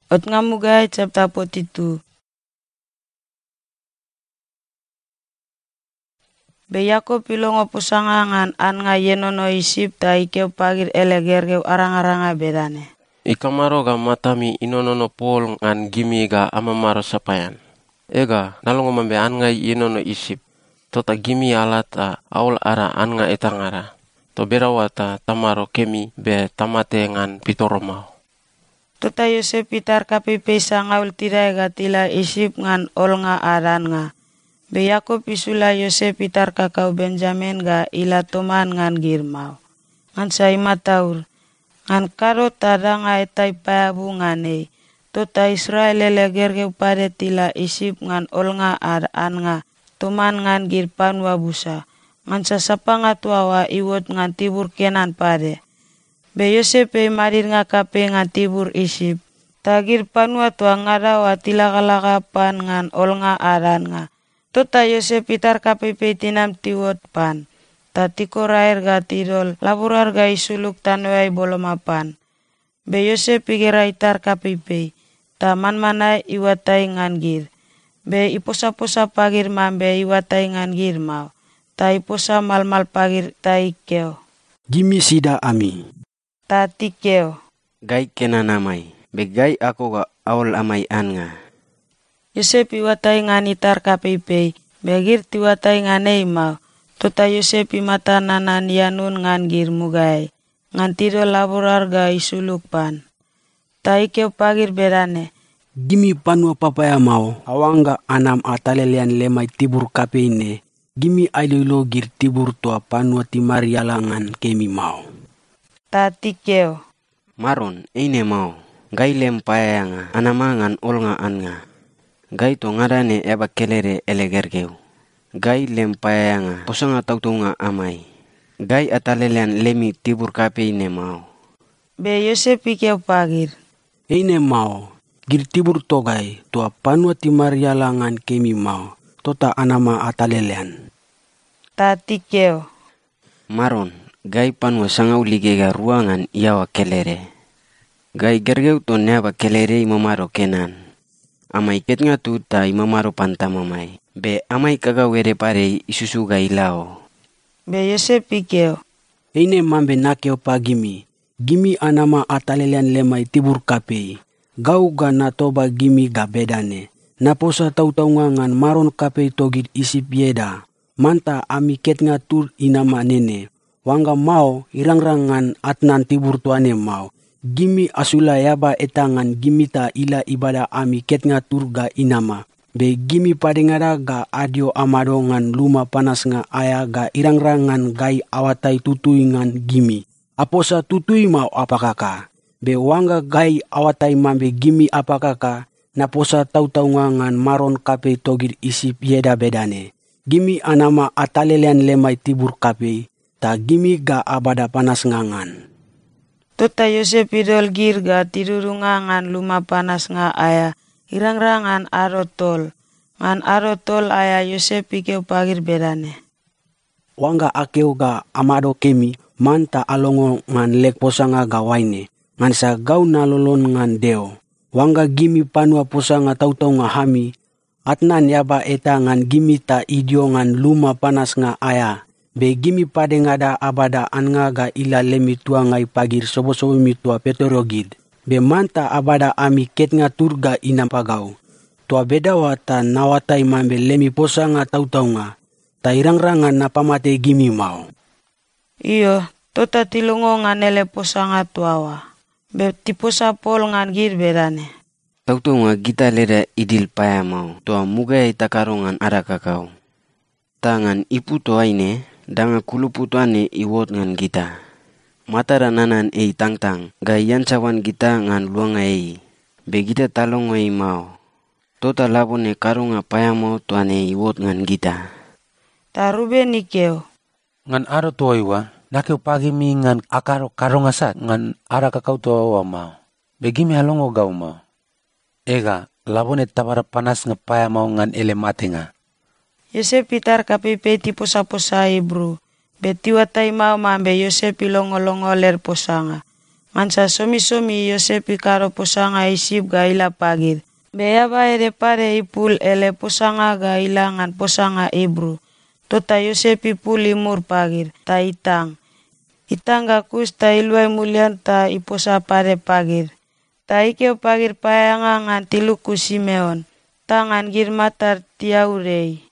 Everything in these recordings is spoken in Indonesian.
Ot ngamugai chapter 42. Be Yakob pilongo pusangangan an nga yenono isip ta ikeu pagir elegergeu arang-aranga bedane. Ikamaro ga matami inonono pol ngan gimi ga amamaro sapayan. Ega nalongo mambe an nga yenono isip. Tota gimi alata aul ara an nga etangara. To berawata tamaro kemi be tamate ngan pitoromau. Tota Yosef pitar kapepe sangaul tirai ga tila isip ngan ol nga aran nga. Be Yakob isula Yosef pitar kakau Benjamin ga ila toman ngan girmau. Ngan say mataur. Ngan karo tada nga etay payabu nganei. Tota Israel elegergeu pade tila isip ngan ol nga aran nga. Toman ngan girpan wabusa. Ngan sasapa nga tuawa iwot ngan tibur Kenan pade. Be Yosef pe marir nga kape ngan tibur isip. Tagir panua tua ngarawa tilakalaka pan ngan ol nga aran nga. Tota Yosef pitar kape pe tinam tiwot pan. Ta tikor air ga tidol laburar ga isuluk tanwai bolomapan. Be Yosef pigira itar kape pe. Ta manmanai iwatai ngan gir. Be iposa-posa pagir mambe iwatai ngan gir mau. Ta iposa mal-mal pagir ta ikeo. Gimi sida ami. Ta tikeo. Gai Kenan amai. Be gai ako ga awal amai an nga. Yosef iwatai ngan itar kapipei. Begir tiwatai ngan ei mau. Tota Yosef imata nanan yanun ngan gir mugai. Ngan tido laborar ga isuluk pan. Ta ikeo pagir berane. Gimi panua papaya mau. Awanga anam atalelian lemai tibur kape ini. Gimi aililo gir tibur tua panua timari yalangan kemi mau. Ta tikeo. Maron, eine mau. Gai lem paya nga. Anamangan ol nga an nga. Gai to ngarane eba kelere elegergeu. Gai lem paya nga. Posanga tautu nga amai. Gai atalelian lemi tibur kape ini mau. Be Yosef ikeo pagir. Eine mau. Gir tibur togai. Tua panua timari yalangan kemi mau. Tota anama atalelian. Ta tikeo. Maron, gai panua sangau ligega ruangan iawa kelere. Gai gergeu to neba kelere imamaro Kenan. Amai ketnga tu ta imamaro pantamamai. Be amai kaga were pare isusu gai lao. Be Yosef ikeo. Eine mambe nakeo pa gimi. Gimi anama atalelian lemai tibur kapei. Gau ga natoba gimi ga bedane. Naposa tautaungangan maron kapei togit isip yeda. Manta ami ketnga tur inama nene. Wanga mau irangrangan atnan tibur tuane mau. Gimi asula yaba etangan gimita ila ibada ami ketnga tur ga inama. Be gimi padengara ga adio amado ngan luma panas nga aya ga irangrangan gai awatai tutui ngan gimi. Aposa tutui mau apakaka. Be wanga gai awatai mambe gimi apakaka. Naposa tautaungangan maron kape togir isip yeda bedane. Gimi anama atalelian lemai tibur kape. Ta gimi ga abada panas ngangan. Tota Yosef idol gir ga tidurungangan luma panas nga aya. Irangrangan arotol. Ngan arotol aya Yosef ikeo pagir berane. Wanga akeo ga amado kemi. Manta alongo ngan lek posanga ga waine. Ngan sa gau nalolon ngan deo. Wanga gimi panua posanga tautau nga hami. Atnan yaba eta ngan gimi ta idio ngan luma panas nga aya. Be gimi pade ngada abada an nga ga ila lemi tua ngai pagir sobo-sobo mi tua petorogid. Be manta abada ami ket nga turga inam pagau. Tua beda wata nawatai mambe lemi posa nga tautau nga. Ta irangrangan na pamate gimi mau. Iyo, tota tilungo nga nele posa nga tuawa. Be tiposa pol ngan gir berane. Tautu nga gita leda idil paya mau. Tua mugai takarongan ara kakau. Tangan ipu toa ini. Danga kulupu tuane iwot ngan gita. Matara nanan ei tang-tang. Gayan cawan gita ngan luanga ei. Be gita talong ei mau. Tota labone karunga paya mau tuane iwot ngan gita. Ta Ruben ikeo. Ngan aro toiwa. Nakeo pagi mi ngan akaro karunga sat. Ngan ara kakau toa mau. Be gimi halongo gau mau. Ega labone tabara panas nga paya mau ngan ele mate nga. Yosef pitar kapipe ti posa-posa Hebrew. Betiwa tay mau mambe Yosef ilongo-longo ler posanga. Mansa somi-somi Yosep ikaro posanga Isip ga ila pagir. Beyaba ere pare ipul ele posanga ga ilangan posanga Ibru. Tota Yosep ipul imur pagir, ta itang. Itang ga kus ta iluai mulian ta iposa pare pagir. Ta ikeo pagir payanga ngan tiluku Simeon. Tangan girmatar tiaurei.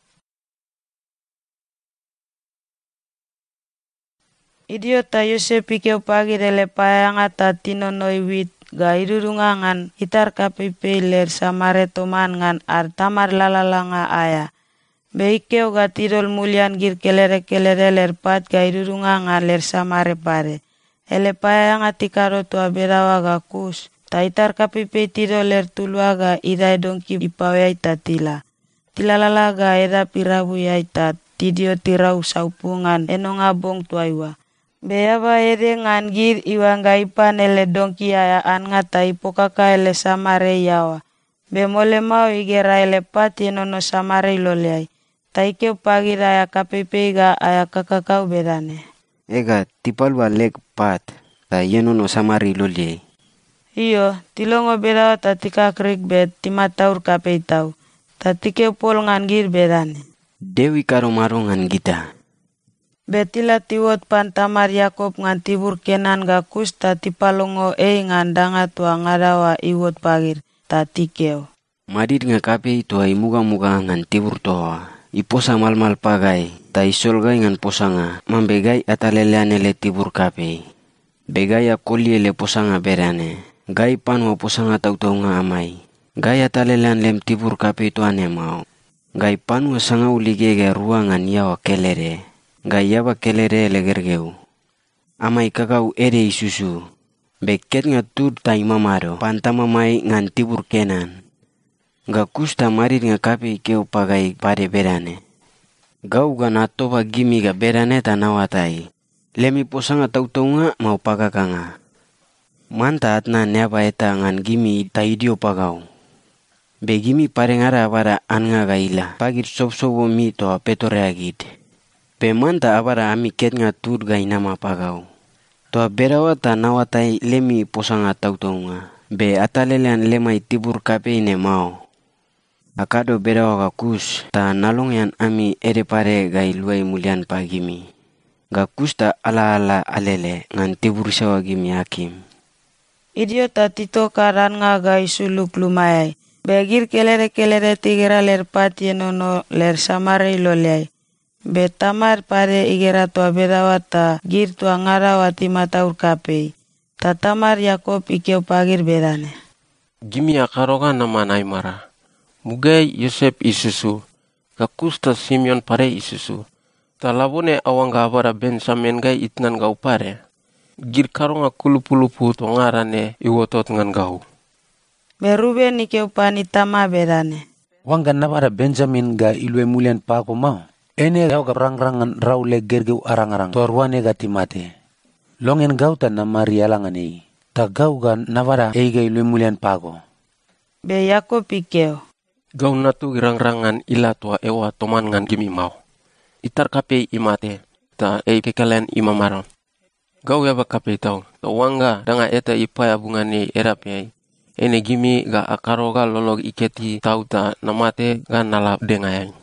Idiota Yosep ikeo pagir ele payanga ta tinonoi wit ga irurungangan itar kapipe ler samare toman ngan ar tamar lalalanga aya. Be ikeo ga tirol mulian gir kelere-kelere ler pat ga irurungangan ler samare pare. Ele payanga tikaro tua berawa ga kus. Ta itar kapipe tirol ler tulua ga irai dongki ipawai ta tila. Tilalala ga era pirabu yai ta tidio tirau saupungan enonga bong tuaiwa. Beyaba ere ngan gir iwan ga ipan ele dongki aya an nga ta ipokaka ele samare yawa. Be mole mau igera ele pat yenono samare iloleai. Ta ikeo pagir aya kapipe ga aya kakakau bedane. Ega tipalwa lek pat ta yenono samare iloleai. Iyo, tilongo berawa ta tika krik bet timataur kapei tau. Ta tikeo pol ngan gir bedane. Dewi karo maro ngan gita. Betila tiwot pan tamar Yakob ngan tibur Kenan ga kus ta tipalongo ngan danga tua ngarawa iwot pagir ta tikeo. Madit nga kapei tua imuga-muga ngan tibur toa. Iposa mal-mal pagai ta isolgai ngan posanga mambegai atalelean ele tibur kapei. Begai akoli ele posanga berane. Gai panwa posanga tau-tau nga amai. Gai atalelean lem tibur kapei tuane mau. Gai panwa sanga uligege ruangan yawa kelere. Gai yawa kelere ele gergeu. Amai kakau ere isusu. Beket nga tur ta imamaro. Pantama mai ngan tibur Kenan. Ga kusta marit nga kapei keu pagai pare berane. Gau ga natoba gimi ga berane ta nawatai. Lemi posanga tau-tau nga mau pagaka nga. Manta atna neaba eta ngan gimi ta idio pagau. Be gimi parengara abara an nga gaila. Pagir sop-sopo mi toa petore agit. Pe manta abara ami ket nga tur ga inama pagau. Toa berawa ta nawatai lemi posanga tau-tau nga. Be atalelean lemai tibur kapei ne mau. Akado berawa ga kus ta nalongyan ami ere pare ga iluai mulian pagimi. Ga kus ta ala-ala alele ngan tibur sawa gimi hakim. Idiota tito karan nga ga isuluk lumayai. Begir kelere-kelere tigera ler pat yenono ler samare iloleai. Be tamar pare igera tua berawa ta gir tua ngarawa timataur kapei. Ta tamar Yakob ikeo pagir berane. Gimi akaroga nama naimara. Mugai Yosep isusu. Kakusta Simeon pare isusu. Ta labone awanga abara Benjamin gai itnan gau pare. Gir karonga kulupu-lupu to ngarane iwotot ngan gau. Beruben ikeo pani tama berane. Wangga nabara Benjamin ga ilwe mulian pako mau. Ene gau ga rang-rangan raule gergeu arang-arang. Tuarwane ga timate. Longen gau ta namari alangan ei. Ta gau ga nabara eiga ilwe mulian pako. Be Yakob ikeo. Gau natu girang-rangan ila tua ewa toman ngan gimi mau. Itar kapei imate. Ta kekelen imamaron. Gau yaba kapei tau. Ta wangga danga eta ipaya bungani erapyai. Ene gimi ga akaroga lolog iketi tau ta namate ga nalap dengayang.